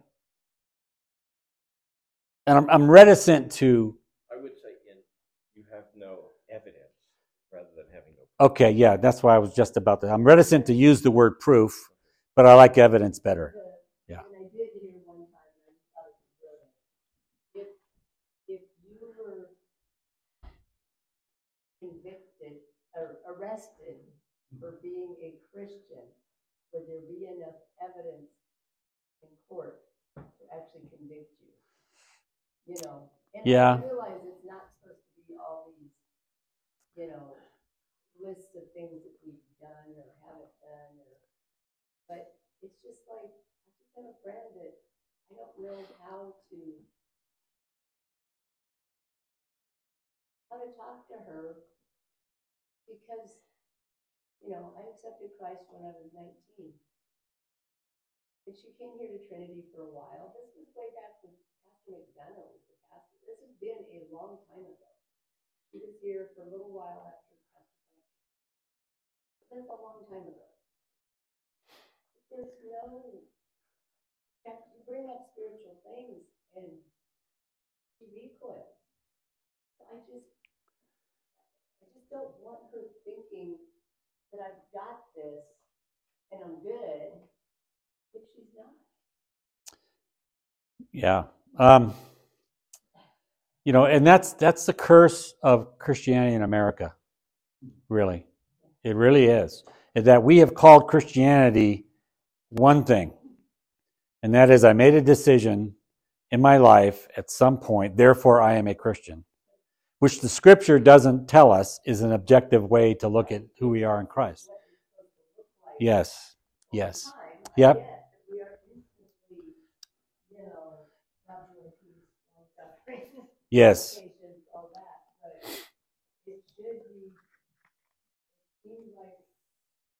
A: And I'm, I'm reticent to.
F: I would say in, you have no evidence rather than having no.
A: Okay, yeah, that's why I was just about to. I'm reticent to use the word proof, but I like evidence better. Yeah.
C: And I did hear one time, and I thought it was brilliant. If, if you were convicted or arrested for being a Christian, would there be enough evidence in court to actually convict you? You know, and
A: Yeah.
C: I realize it's not supposed to be all these, you know, lists of things that we've done or haven't done, or, but it's just like, I just have a friend that I don't know how to, how to talk to her, because, you know, I accepted Christ when I was nineteen. And she came here to Trinity for a while. This was way back when Pastor McDonough was the pastor. This has been a long time ago. She was here for a little while after Pastor McDonough. That's a long time ago. There's no, you bring up spiritual things and she recoils. I just, I just don't want her thinking that I've got this and I'm good if she's not.
A: Yeah. Um, you know, and that's that's the curse of Christianity in America. Really. It really is. Is that we have called Christianity one thing. And that is, I made a decision in my life at some point, therefore I am a Christian. Which the scripture doesn't tell us is an objective way to look at who we are in Christ. Yes. Yes. Yep.
C: We are instantly, you know, not doing peace, suffering,
A: Yes.
C: all that, but it should be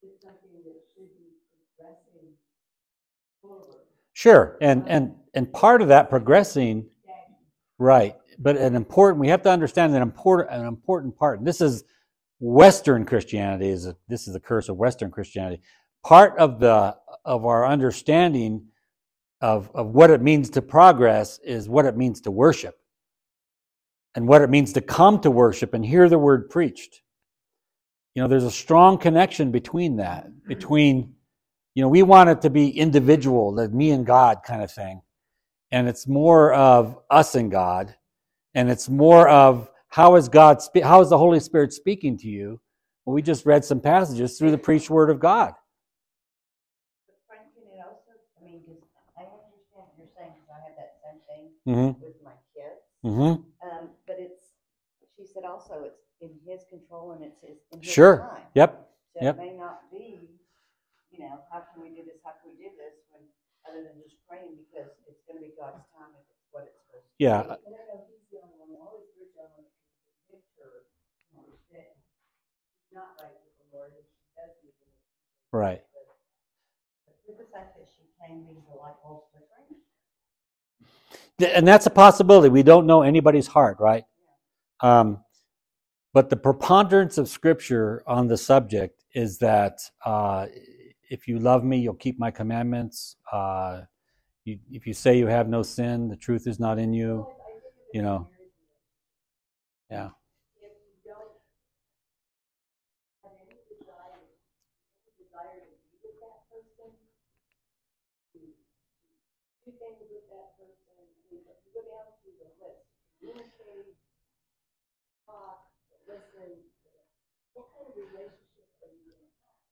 C: it's something that should be progressing forward.
A: Sure, and and and part of that progressing, right? But an important, we have to understand an important an important part. And this is Western Christianity. Is a, this is the curse of Western Christianity. Part of the of our understanding of of what it means to progress is what it means to worship, and what it means to come to worship and hear the word preached. You know, there's a strong connection between that, between, you know, we want it to be individual, like me and God kind of thing. And it's more of us and God. And it's more of how is God, spe- how is the Holy Spirit speaking to you? Well, we just read some passages through the preached word of God.
G: But Frank, can it also, I mean, because I understand what you're saying, because I have that same thing
A: Mm-hmm.
G: with my kids.
A: Mm-hmm.
G: Um, but it's, she said also it's in his control and it's his, in his
A: Sure.
G: time.
A: Yep.
G: So
A: Yep.
G: it may not be, you know, how can we do this, how can we do this, when, other than just praying, because it's going to be God's time if it's what it's supposed to
A: Yeah.
G: be.
C: And I know he's the only one, the Holy Spirit's the only one that can convict her that she's not right with the Lord, and she does need to.
A: Right.
G: But with the fact that she came being the light bulbs different.
A: And that's a possibility. We don't know anybody's heart, right? Um, but the preponderance of Scripture on the subject is that uh, if you love me, you'll keep my commandments. Uh, you, if you say you have no sin, the truth is not in you. You know, yeah.
C: If you don't have any desire, any desire to be with that person, to do things with that person, I mean, if you go down to the list, communicate, talk, listen, what kind of relationship are you in?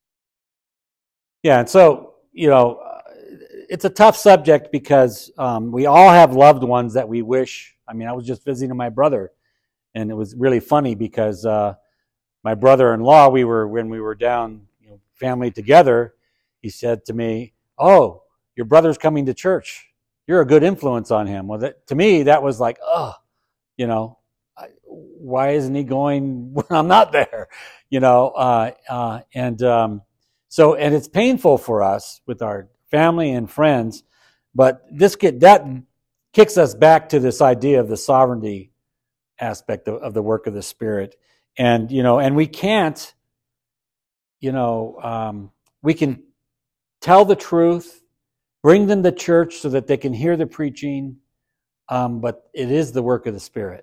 A: Yeah, and so, you know, uh, it's a tough subject because um, we all have loved ones that we wish. I mean, I was just visiting my brother, and it was really funny because uh, my brother-in-law, we were when we were down, you know, family together. He said to me, "Oh, your brother's coming to church. You're a good influence on him." Well, that, to me, that was like, oh, you know, I, why isn't he going when I'm not there? You know, uh, uh, and um, so, and it's painful for us with our family and friends, but this get that kicks us back to this idea of the sovereignty aspect of, of the work of the Spirit, and you know, and we can't, you know, um, we can tell the truth, bring them to church so that they can hear the preaching, um, but it is the work of the Spirit.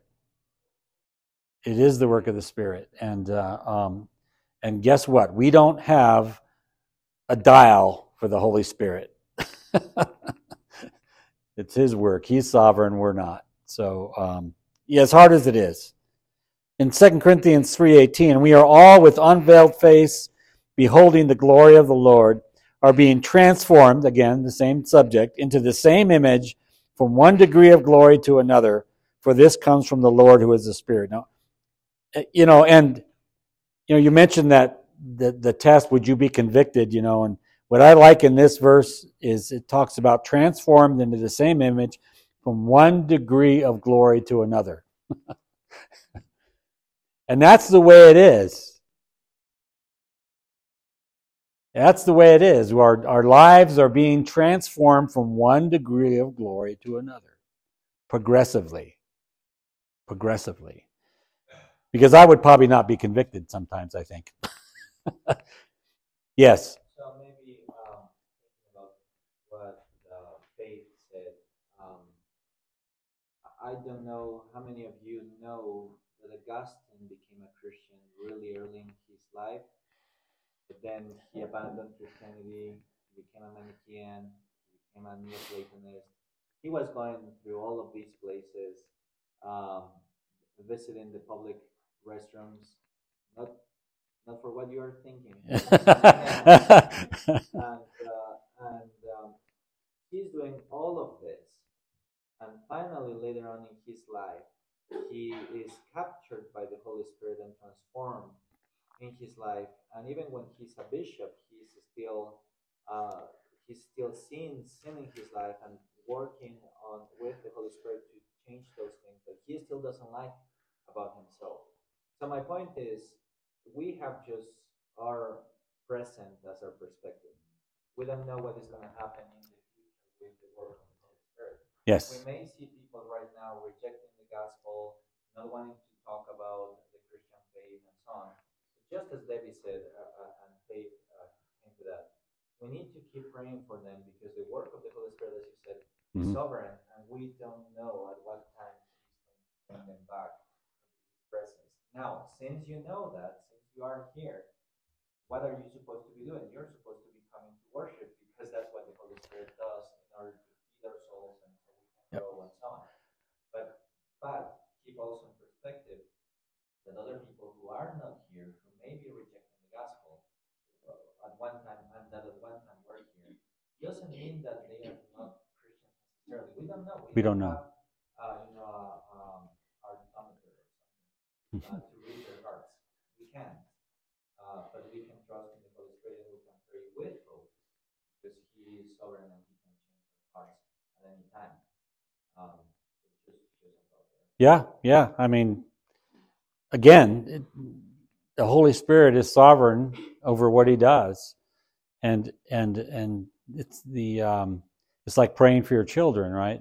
A: It is the work of the Spirit, and uh, um, and guess what? We don't have a dial for the Holy Spirit. It's His work. He's sovereign. We're not. So, um, yeah, as hard as it is. In Second Corinthians three eighteen, we are all with unveiled face, beholding the glory of the Lord, are being transformed, again, the same subject, into the same image from one degree of glory to another, for this comes from the Lord who is the Spirit. Now, you know, and, you know, you mentioned that the, the test, would you be convicted, you know, and what I like in this verse is it talks about transformed into the same image from one degree of glory to another. And that's the way it is. That's the way it is. Our, our lives are being transformed from one degree of glory to another, progressively. Progressively. Because I would probably not be convicted sometimes, I think. Yes.
D: So maybe um, thinking about what uh, Faith said, um, I don't know how many of you know that Augustine became a Christian really early in his life, but then he abandoned Christianity, he became a Manichaean, he became a Neoplatonist. He was going through all of these places, um, visiting the public restrooms, not not for what you are thinking. and uh, and um, he's doing all of this, and finally, later on in his life, he is captured by the Holy Spirit and transformed in his life. And even when he's a bishop, he's still uh, he's still seeing sin in his life and working on with the Holy Spirit to change those things that he still doesn't like about himself. So my point is, we have just our present as our perspective. We don't know what is going to happen in the future with the work of the Holy Spirit.
A: Yes.
D: We may see people right now rejecting the gospel, not wanting to talk about the Christian faith and so on. Just as Debbie said, uh, uh, and Faith uh, came to that, we need to keep praying for them because the work of the Holy Spirit, as you said, is
A: Mhm.
D: sovereign, and we don't know at what time He's going to bring them back into His presence. Now, since you know that, since you are here, what are you supposed to be doing? You're supposed to be coming to worship because that's what the Holy Spirit does in order to feed our souls and so we can
A: Yep.
D: grow and so on. But, but keep also in perspective that other people who are not here, who may be rejecting the gospel uh, at one time, and that at one time were here, doesn't mean that they are not Christians necessarily. We don't know.
A: We don't know.
D: Have, uh, you know, uh, um, our thermometer or something uh, to read their hearts. We can't. Uh, but we can trust in the Holy Spirit and we can pray with hope because He is sovereign and He can change our hearts at any time. Um, so just, just about that.
A: Yeah, yeah. I mean, again, it, the Holy Spirit is sovereign over what He does, and and and it's the um, it's like praying for your children, right?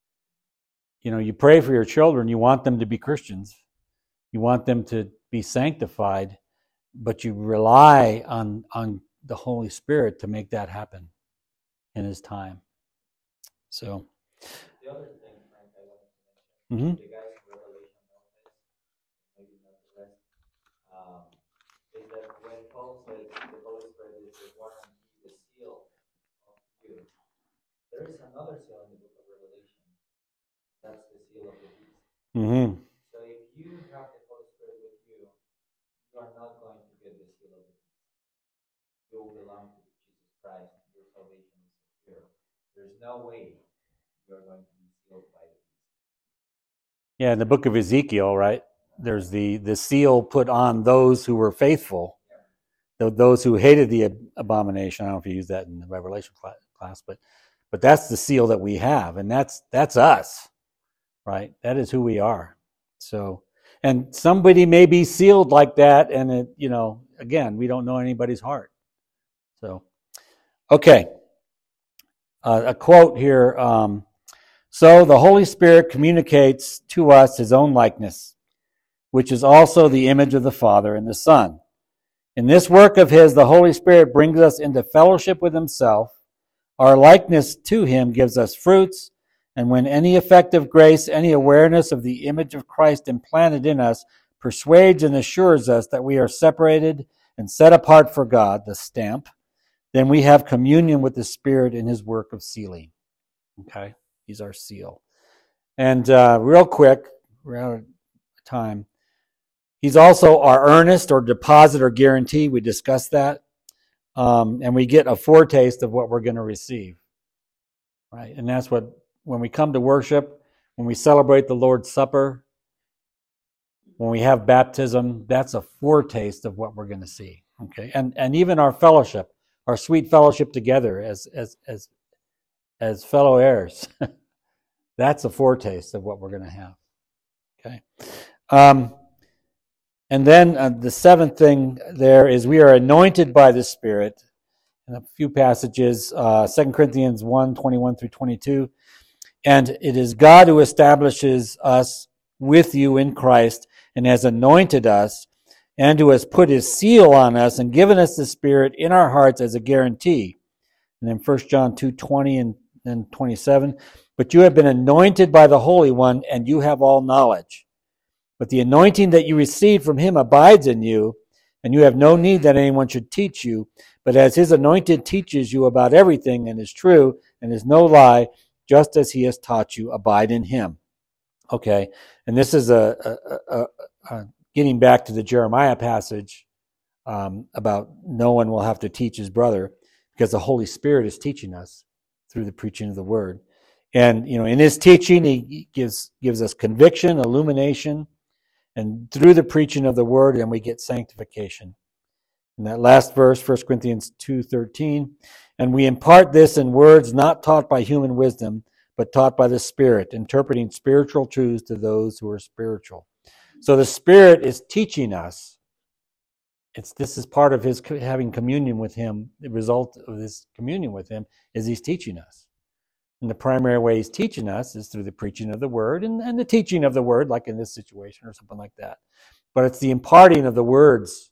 A: You know, you pray for your children. You want them to be Christians. You want them to be sanctified. But you rely on, on the Holy Spirit to make that happen in His time. So,
D: The other thing, Frank, I wanted to mention,
A: mm-hmm.
D: the guys in Revelation know this, maybe not the rest, um, is that when Paul says the Holy Spirit is the warranty, the seal of you, there is another seal in the book of Revelation. That's the seal of the beast.
A: Mm-hmm.
D: So if you have the Holy Spirit with you, you are not going to get the seal of the beast. You belong to Jesus Christ. Your salvation is secure. There's no way you are going to be sealed by the beast.
A: Yeah, in the book of Ezekiel, right? There's the, the seal put on those who were faithful, yeah. Those who hated the abomination. I don't know if you use that in the Revelation class, but but that's the seal that we have, and that's that's us, right? That is who we are. So. And somebody may be sealed like that, and it, you know, again, we don't know anybody's heart. So, okay, uh, a quote here. Um, so the Holy Spirit communicates to us His own likeness, which is also the image of the Father and the Son. In this work of His, the Holy Spirit brings us into fellowship with Himself. Our likeness to Him gives us fruits. And when any effective grace, any awareness of the image of Christ implanted in us persuades and assures us that we are separated and set apart for God, the stamp, then we have communion with the Spirit in His work of sealing. Okay? He's our seal. And uh, real quick, we're out of time. He's also our earnest or deposit or guarantee. We discussed that. Um, and we get a foretaste of what we're going to receive. Right? And that's what when we come to worship, when we celebrate the Lord's Supper, when we have baptism, that's a foretaste of what we're going to see. Okay, and and even our fellowship, our sweet fellowship together as as as as fellow heirs, that's a foretaste of what we're going to have. Okay, um, and then uh, the seventh thing there is we are anointed by the Spirit. In a few passages, uh, Second Corinthians one, twenty-one through twenty-two. And it is God who establishes us with you in Christ and has anointed us and who has put His seal on us and given us the Spirit in our hearts as a guarantee. And then First John two, twenty and, and twenty-seven. But you have been anointed by the Holy One and you have all knowledge. But the anointing that you received from Him abides in you, and you have no need that anyone should teach you. But as His anointed teaches you about everything and is true and is no lie, just as He has taught you, abide in Him. Okay, and this is a, a, a, a getting back to the Jeremiah passage um, about no one will have to teach his brother because the Holy Spirit is teaching us through the preaching of the Word. And you know, in His teaching, He gives gives us conviction, illumination, and through the preaching of the Word, and we get sanctification. In that last verse, First Corinthians two thirteen, and we impart this in words not taught by human wisdom, but taught by the Spirit, interpreting spiritual truths to those who are spiritual. So the Spirit is teaching us it's this is part of his co- having communion with him. The result of this communion with him is he's teaching us. And the primary way he's teaching us is through the preaching of the word and, and the teaching of the word, like in this situation or something like that. But it's the imparting of the words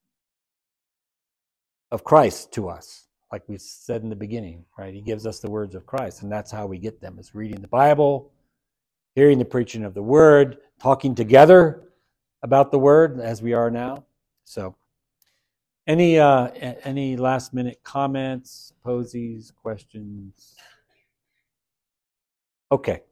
A: of Christ to us, like we said in the beginning, right? He gives us the words of Christ, and that's how we get them, is reading the Bible, hearing the preaching of the word, talking together about the word as we are now. So any uh, any last minute comments, posies, questions? Okay.